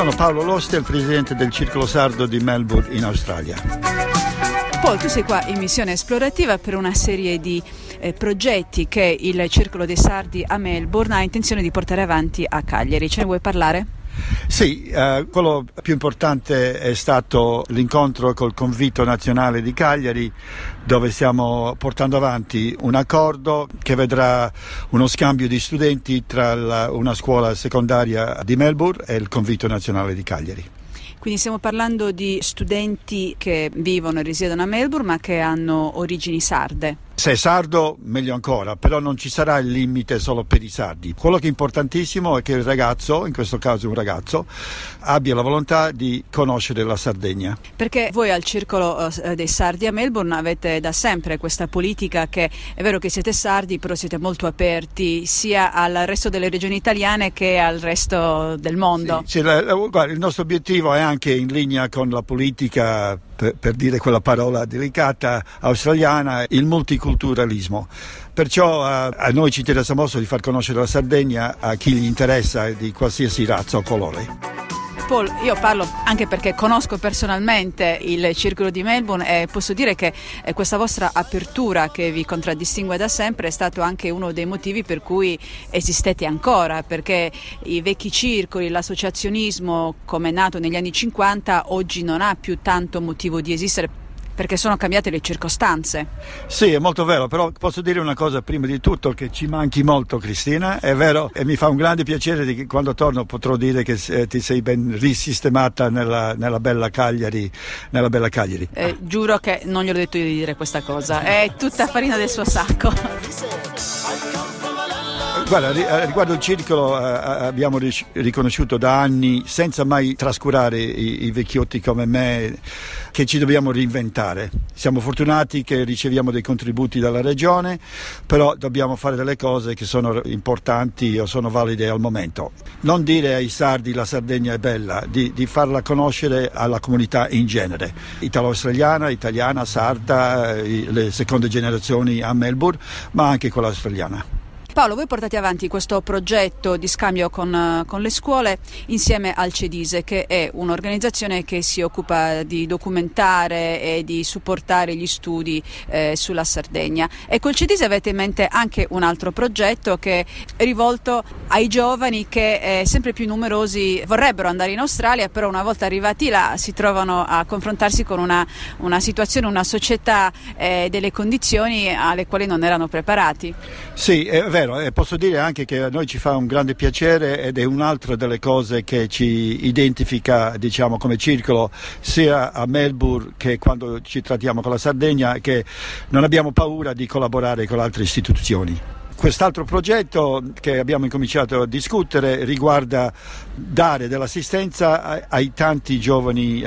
Sono Paolo Loste, il presidente del Circolo Sardo di Melbourne in Australia. Paul, tu sei qua in missione esplorativa per una serie di progetti che il Circolo dei Sardi a Melbourne ha intenzione di portare avanti a Cagliari. Ce ne vuoi parlare? Sì, quello più importante è stato l'incontro col Convitto Nazionale di Cagliari, dove stiamo portando avanti un accordo che vedrà uno scambio di studenti tra una scuola secondaria di Melbourne e il Convitto Nazionale di Cagliari. Quindi stiamo parlando di studenti che vivono e risiedono a Melbourne ma che hanno origini sarde. Se è sardo, meglio ancora, però non ci sarà il limite solo per i sardi. Quello che è importantissimo è che il ragazzo, in questo caso un ragazzo, abbia la volontà di conoscere la Sardegna. Perché voi al Circolo dei Sardi a Melbourne avete da sempre questa politica che è vero che siete sardi, però siete molto aperti sia al resto delle regioni italiane che al resto del mondo. Sì, guarda, il nostro obiettivo è anche in linea con la politica, per dire quella parola delicata, australiana, il multiculturalismo. Perciò a noi ci interessa molto di far conoscere la Sardegna a chi gli interessa di qualsiasi razza o colore. Paul, io parlo anche perché conosco personalmente il Circolo di Melbourne e posso dire che questa vostra apertura che vi contraddistingue da sempre è stato anche uno dei motivi per cui esistete ancora, perché i vecchi circoli, l'associazionismo come è nato negli anni 50 oggi non ha più tanto motivo di esistere perché sono cambiate le circostanze. Sì, è molto vero, però posso dire una cosa prima di tutto, che ci manchi molto Cristina, è vero, e mi fa un grande piacere che quando torno potrò dire che ti sei ben risistemata nella bella Cagliari. Giuro che non gli ho detto io di dire questa cosa, è tutta farina del suo sacco. Guarda, riguardo il circolo abbiamo riconosciuto da anni, senza mai trascurare i vecchiotti come me, che ci dobbiamo reinventare. Siamo fortunati che riceviamo dei contributi dalla regione, però dobbiamo fare delle cose che sono importanti o sono valide al momento. Non dire ai sardi la Sardegna è bella, di farla conoscere alla comunità in genere, italo-australiana, italiana, sarda, le seconde generazioni a Melbourne, ma anche quella australiana. Paolo, voi portate avanti questo progetto di scambio con le scuole insieme al CEDISE, che è un'organizzazione che si occupa di documentare e di supportare gli studi sulla Sardegna. E col CEDISE avete in mente anche un altro progetto che è rivolto ai giovani che sempre più numerosi vorrebbero andare in Australia, però una volta arrivati là si trovano a confrontarsi con una situazione, una società, delle condizioni alle quali non erano preparati. Sì, è vero. E posso dire anche che a noi ci fa un grande piacere ed è un'altra delle cose che ci identifica, diciamo, come circolo, sia a Melbourne che quando ci trattiamo con la Sardegna, che non abbiamo paura di collaborare con altre istituzioni. Quest'altro progetto che abbiamo incominciato a discutere riguarda dare dell'assistenza ai tanti giovani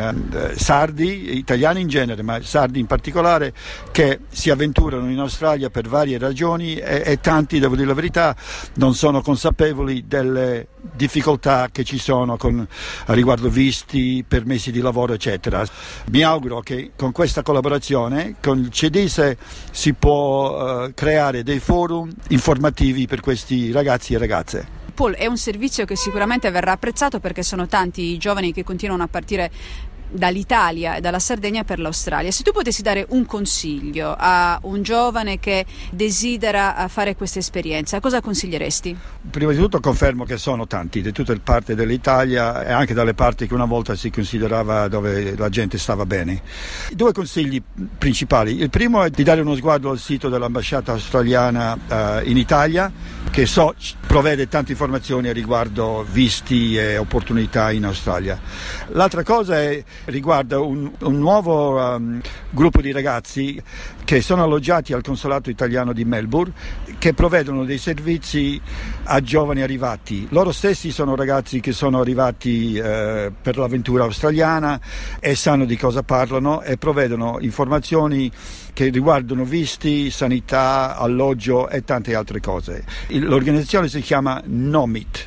sardi, italiani in genere, ma sardi in particolare, che si avventurano in Australia per varie ragioni e tanti, devo dire la verità, non sono consapevoli delle difficoltà che ci sono a riguardo visti, permessi di lavoro, eccetera. Mi auguro che con questa collaborazione con il CEDISE si può creare dei forum informativi per questi ragazzi e ragazze. Paul, è un servizio che sicuramente verrà apprezzato perché sono tanti i giovani che continuano a partire dall'Italia e dalla Sardegna per l'Australia. Se tu potessi dare un consiglio a un giovane che desidera fare questa esperienza, cosa consiglieresti? Prima di tutto confermo che sono tanti, di tutte le parti dell'Italia e anche dalle parti che una volta si considerava dove la gente stava bene. Due consigli principali. Il primo è di dare uno sguardo al sito dell'ambasciata australiana in Italia, che provvede tante informazioni riguardo visti e opportunità in Australia. L'altra cosa riguarda un nuovo gruppo di ragazzi che sono alloggiati al consolato italiano di Melbourne, che provvedono dei servizi a giovani arrivati. Loro stessi sono ragazzi che sono arrivati per l'avventura australiana e sanno di cosa parlano e provvedono informazioni che riguardano visti, sanità, alloggio e tante altre cose. L'organizzazione si chiama NOMIT.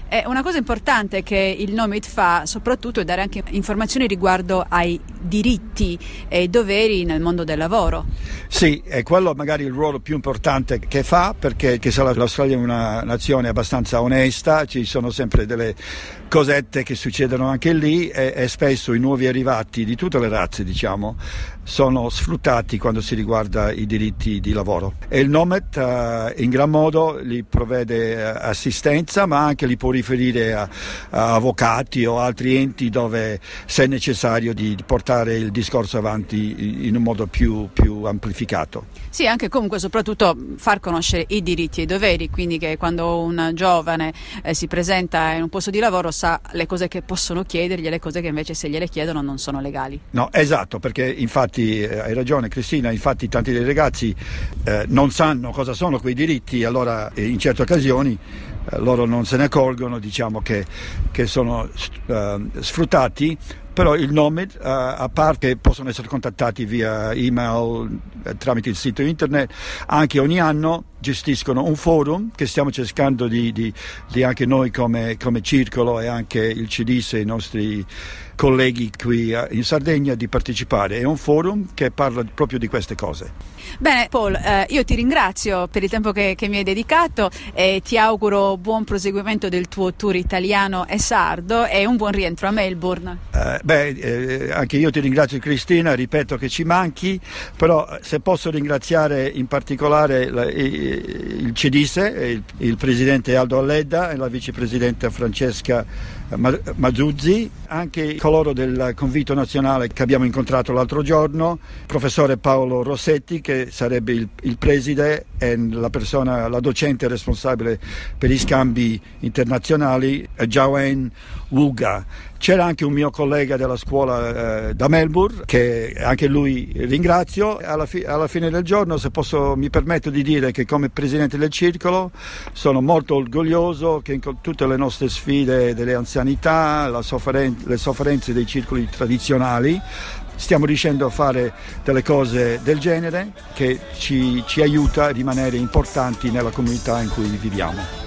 E una cosa importante che il Nomad fa soprattutto è dare anche informazioni riguardo ai diritti e doveri nel mondo del lavoro. Sì, è quello magari il ruolo più importante che fa, perché l'Australia è una nazione abbastanza onesta, ci sono sempre delle cosette che succedono anche lì e spesso i nuovi arrivati di tutte le razze, diciamo, sono sfruttati quando si riguarda i diritti di lavoro. E il Nomad in gran modo li provvede assistenza, ma anche li può riferire a avvocati o altri enti dove, se è necessario, di portare il discorso avanti in un modo più amplificato. Sì, anche comunque soprattutto far conoscere i diritti e i doveri, quindi che quando un giovane si presenta in un posto di lavoro sa le cose che possono chiedergli e le cose che invece se gliele chiedono non sono legali. No, esatto, perché infatti hai ragione Cristina, infatti tanti dei ragazzi non sanno cosa sono quei diritti, allora in certe occasioni loro non se ne accorgono, diciamo che sono sfruttati. Però il Nomad, a parte possono essere contattati via email, tramite il sito internet, anche ogni anno gestiscono un forum che stiamo cercando di anche noi come Circolo e anche il CEDIS e i nostri colleghi qui in Sardegna di partecipare. È un forum che parla proprio di queste cose. Bene Paul, io ti ringrazio per il tempo che mi hai dedicato e ti auguro buon proseguimento del tuo tour italiano e sardo e un buon rientro a Melbourne. Anche io ti ringrazio Cristina, ripeto che ci manchi, però se posso ringraziare in particolare il CEDIS, il presidente Aldo Alledda e la vicepresidente Francesca Mazuzzi, anche coloro del convito nazionale che abbiamo incontrato l'altro giorno, il professore Paolo Rossetti che sarebbe il preside e la docente responsabile per gli scambi internazionali, Joanne Wuga. C'era anche un mio collega della scuola da Melbourne che anche lui ringrazio. Alla fine del giorno, se mi permetto di dire che come presidente del circolo sono molto orgoglioso che in tutte le nostre sfide delle anzianità, le sofferenze dei circoli tradizionali, stiamo riuscendo a fare delle cose del genere che ci aiuta a rimanere importanti nella comunità in cui viviamo.